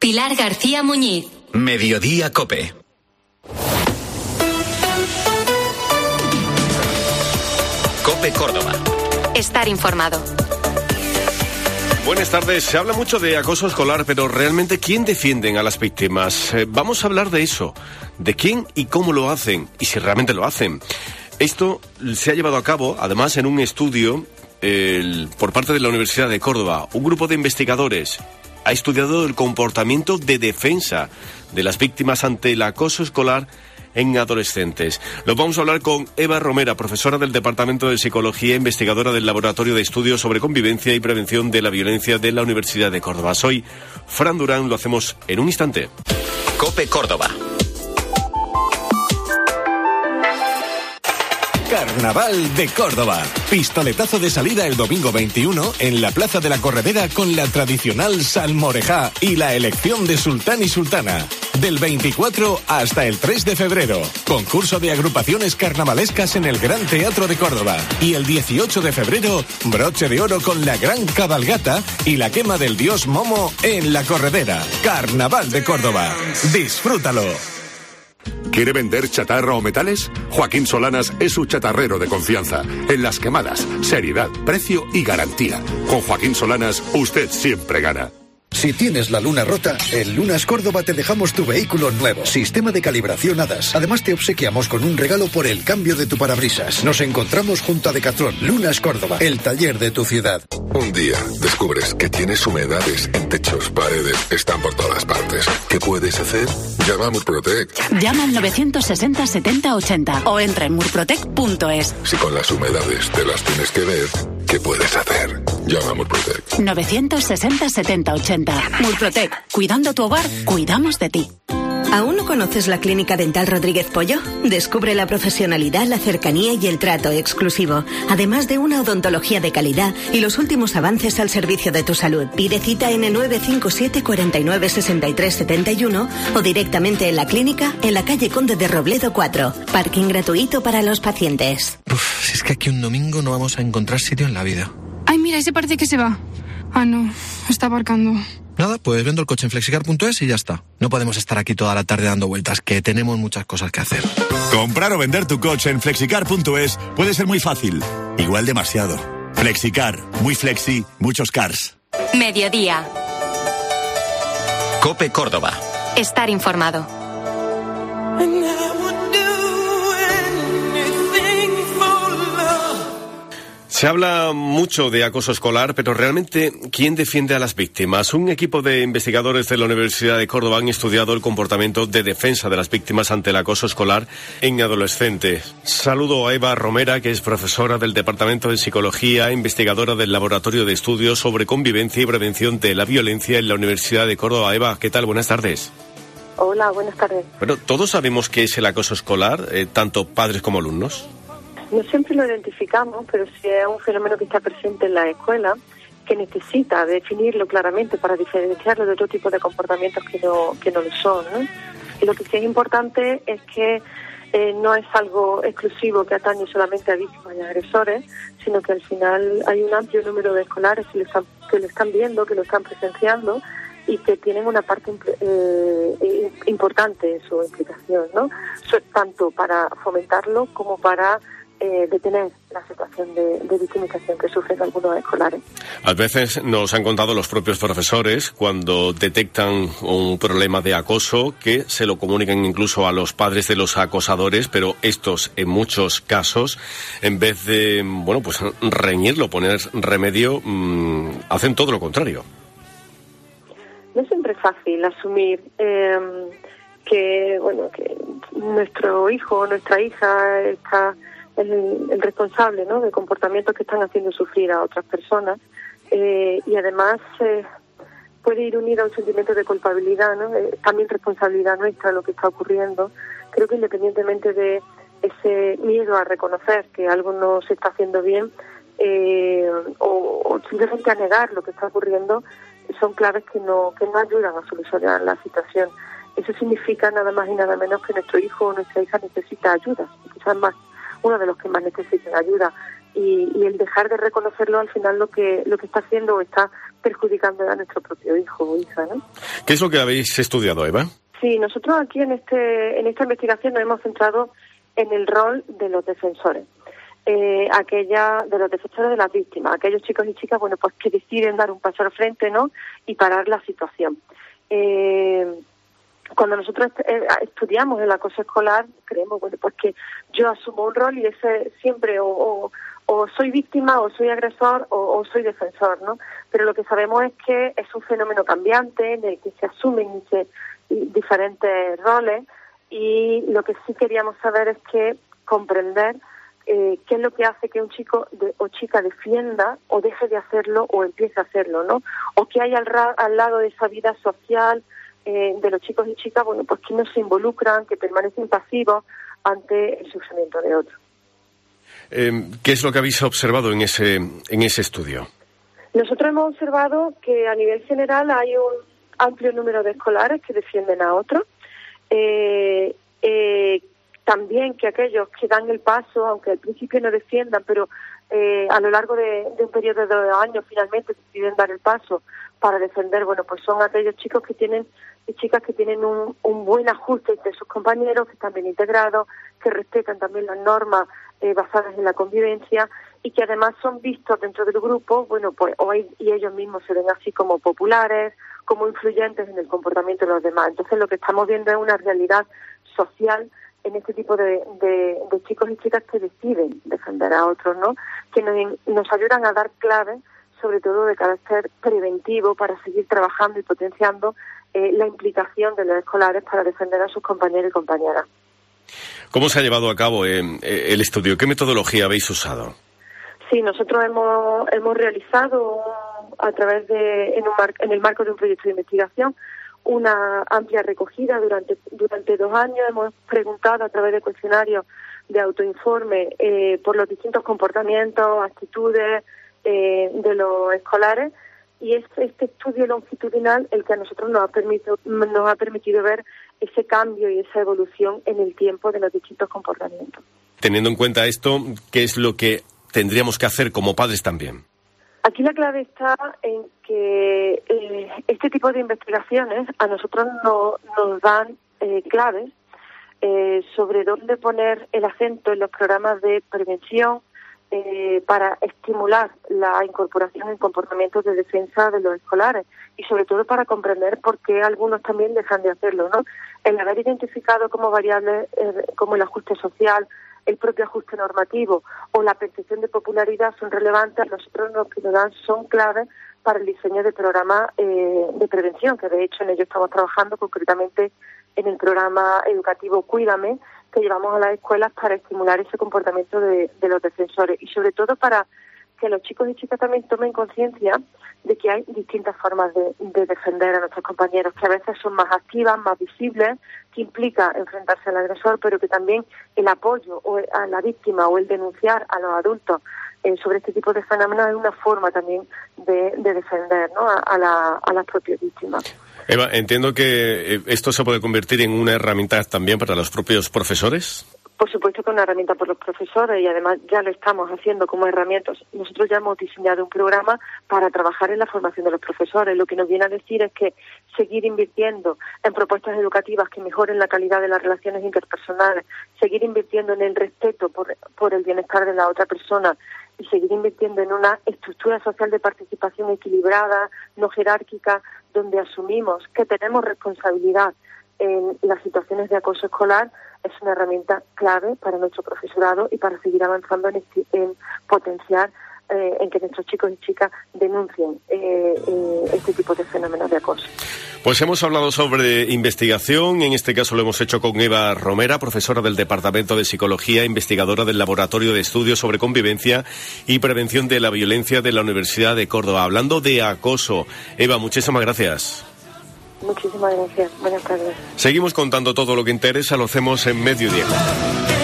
Pilar García Muñiz. Mediodía COPE. COPE Córdoba. Estar informado. Buenas tardes. Se habla mucho de acoso escolar, pero realmente ¿quién defienden a las víctimas? Vamos a hablar de eso, de quién y cómo lo hacen, y si realmente lo hacen. Esto se ha llevado a cabo, además, en un estudio por parte de la Universidad de Córdoba. Un grupo de investigadores ha estudiado el comportamiento de defensa de las víctimas ante el acoso escolar en adolescentes. Lo vamos a hablar con Eva Romera, profesora del Departamento de Psicología, investigadora del Laboratorio de Estudios sobre Convivencia y Prevención de la Violencia de la Universidad de Córdoba. Soy Fran Durán, lo hacemos en un instante. COPE Córdoba. Carnaval de Córdoba. Pistoletazo de salida el domingo 21 en la Plaza de la Corredera con la tradicional salmorejá y la elección de sultán y sultana. Del 24 hasta el 3 de febrero. Concurso de agrupaciones carnavalescas en el Gran Teatro de Córdoba. Y el 18 de febrero, broche de oro con la gran cabalgata y la quema del dios Momo en la Corredera. Carnaval de Córdoba. Disfrútalo. ¿Quiere vender chatarra o metales? Joaquín Solanas es su chatarrero de confianza. En las quemadas, seriedad, precio y garantía. Con Joaquín Solanas, usted siempre gana. Si tienes la luna rota, en Lunas Córdoba te dejamos tu vehículo nuevo. Sistema de calibración HADAS. Además te obsequiamos con un regalo por el cambio de tu parabrisas. Nos encontramos junto a Decathlon. Lunas Córdoba, el taller de tu ciudad. Un día descubres que tienes humedades en techos, paredes, están por todas partes. ¿Qué puedes hacer? Llama a Murprotec. Llama al 960 70 80 o entra en murprotec.es. Si con las humedades te las tienes que ver, ¿qué puedes hacer? Llama a Murprotec. 960 70 80. Murprotec. Cuidando tu hogar, cuidamos de ti. ¿Aún no conoces la Clínica Dental Rodríguez Pollo? Descubre la profesionalidad, la cercanía y el trato exclusivo, además de una odontología de calidad y los últimos avances al servicio de tu salud. Pide cita en el 957 49 63 71 o directamente en la clínica en la calle Conde de Robledo 4. Parking gratuito para los pacientes. Si es que aquí un domingo no vamos a encontrar sitio en la vida. Ay, mira, ese parece que se va. Ah, no, está aparcando. Nada, pues vendo el coche en flexicar.es y ya está. No podemos estar aquí toda la tarde dando vueltas, que tenemos muchas cosas que hacer. Comprar o vender tu coche en flexicar.es puede ser muy fácil, igual demasiado. Flexicar, muy flexi, muchos cars. Mediodía. COPE Córdoba. Estar informado. Se habla mucho de acoso escolar, pero realmente, ¿quién defiende a las víctimas? Un equipo de investigadores de la Universidad de Córdoba han estudiado el comportamiento de defensa de las víctimas ante el acoso escolar en adolescentes. Saludo a Eva Romera, que es profesora del Departamento de Psicología, investigadora del Laboratorio de Estudios sobre Convivencia y Prevención de la Violencia en la Universidad de Córdoba. Eva, ¿qué tal? Buenas tardes. Hola, buenas tardes. Bueno, todos sabemos qué es el acoso escolar, tanto padres como alumnos. No siempre lo identificamos, pero sí es un fenómeno que está presente en la escuela, que necesita definirlo claramente para diferenciarlo de otro tipo de comportamientos que no lo son, ¿no? Y lo que sí es importante es que no es algo exclusivo que atañe solamente a víctimas y agresores, sino que al final hay un amplio número de escolares que lo están viendo, que lo están presenciando y que tienen una parte importante en su implicación, ¿no? Tanto para fomentarlo como para detener la situación de victimización que sufren algunos escolares. A veces nos han contado los propios profesores cuando detectan un problema de acoso que se lo comunican incluso a los padres de los acosadores, pero estos en muchos casos, en vez de reñirlo, poner remedio, hacen todo lo contrario. No siempre es fácil asumir que nuestro hijo o nuestra hija está el responsable, ¿no?, de comportamientos que están haciendo sufrir a otras personas, y además puede ir unido a un sentimiento de culpabilidad, ¿no? También responsabilidad nuestra lo que está ocurriendo. Creo que independientemente de ese miedo a reconocer que algo no se está haciendo bien, o simplemente a negar lo que está ocurriendo, son claves que no ayudan a solucionar la situación. Eso significa nada más y nada menos que nuestro hijo o nuestra hija necesita ayuda, quizás más uno de los que más necesitan ayuda. y el dejar de reconocerlo al final lo que está haciendo o está perjudicando a nuestro propio hijo o hija, ¿no? ¿Qué es lo que habéis estudiado, Eva? Sí, nosotros aquí en esta investigación nos hemos centrado en el rol de los defensores. De los defensores de las víctimas, aquellos chicos y chicas, bueno, pues que deciden dar un paso al frente, ¿no? Y parar la situación. Cuando nosotros estudiamos el acoso escolar, creemos, bueno, pues que yo asumo un rol y ese siempre o soy víctima o soy agresor o soy defensor, ¿no? Pero lo que sabemos es que es un fenómeno cambiante en el que se asumen diferentes roles, y lo que sí queríamos saber es que comprender qué es lo que hace que un chico o chica defienda o deje de hacerlo o empiece a hacerlo, ¿no? O qué hay al lado de esa vida social de los chicos y chicas, bueno, pues que no se involucran, que permanecen pasivos ante el sufrimiento de otros. ¿Qué es lo que habéis observado en ese estudio? Nosotros hemos observado que a nivel general hay un amplio número de escolares que defienden a otros. También que aquellos que dan el paso, aunque al principio no defiendan, pero a lo largo de un periodo de 2 años finalmente deciden dar el paso para defender, bueno, pues son aquellos chicos que tienen y chicas que tienen un buen ajuste entre sus compañeros, que están bien integrados, que respetan también las normas basadas en la convivencia y que además son vistos dentro del grupo, bueno, pues y ellos mismos se ven así como populares, como influyentes en el comportamiento de los demás. Entonces lo que estamos viendo es una realidad social en este tipo de chicos y chicas que deciden defender a otros, ¿no? Que nos ayudan a dar claves, sobre todo de carácter preventivo, para seguir trabajando y potenciando la implicación de los escolares para defender a sus compañeros y compañeras. ¿Cómo se ha llevado a cabo el estudio? ¿Qué metodología habéis usado? Sí, nosotros hemos realizado a través en el marco de un proyecto de investigación una amplia recogida durante 2 años. Hemos preguntado a través de cuestionarios de autoinforme por los distintos comportamientos, actitudes de los escolares, y es este estudio longitudinal el que a nosotros nos ha permitido ver ese cambio y esa evolución en el tiempo de los distintos comportamientos. Teniendo en cuenta esto, ¿qué es lo que tendríamos que hacer como padres también? Aquí la clave está en que este tipo de investigaciones a nosotros nos dan claves sobre dónde poner el acento en los programas de prevención para estimular la incorporación en comportamientos de defensa de los escolares y sobre todo para comprender por qué algunos también dejan de hacerlo, ¿no? El haber identificado como variables como el ajuste social, el propio ajuste normativo o la percepción de popularidad son relevantes, a nosotros lo que nos dan son claves para el diseño de programas de prevención, que de hecho en ello estamos trabajando concretamente en el programa educativo Cuídame, que llevamos a las escuelas para estimular ese comportamiento de los defensores y sobre todo para que los chicos y chicas también tomen conciencia de que hay distintas formas de defender a nuestros compañeros, que a veces son más activas, más visibles, que implica enfrentarse al agresor, pero que también el apoyo a la víctima o el denunciar a los adultos sobre este tipo de fenómenos es una forma también de defender, ¿no? a las propias víctimas. Eva, entiendo que esto se puede convertir en una herramienta también para los propios profesores. Por supuesto que es una herramienta para los profesores y además ya lo estamos haciendo como herramientas. Nosotros ya hemos diseñado un programa para trabajar en la formación de los profesores. Lo que nos viene a decir es que seguir invirtiendo en propuestas educativas que mejoren la calidad de las relaciones interpersonales, seguir invirtiendo en el respeto por el bienestar de la otra persona y seguir invirtiendo en una estructura social de participación equilibrada, no jerárquica, donde asumimos que tenemos responsabilidad en las situaciones de acoso escolar, es una herramienta clave para nuestro profesorado y para seguir avanzando en potenciar en que nuestros chicos y chicas denuncien este tipo de fenómenos de acoso. Pues hemos hablado sobre investigación, en este caso lo hemos hecho con Eva Romera, profesora del Departamento de Psicología, investigadora del Laboratorio de Estudios sobre Convivencia y Prevención de la Violencia de la Universidad de Córdoba. Hablando de acoso, Eva, muchísimas gracias. Muchísimas gracias. Buenas tardes. Seguimos contando todo lo que interesa, lo hacemos en Mediodía.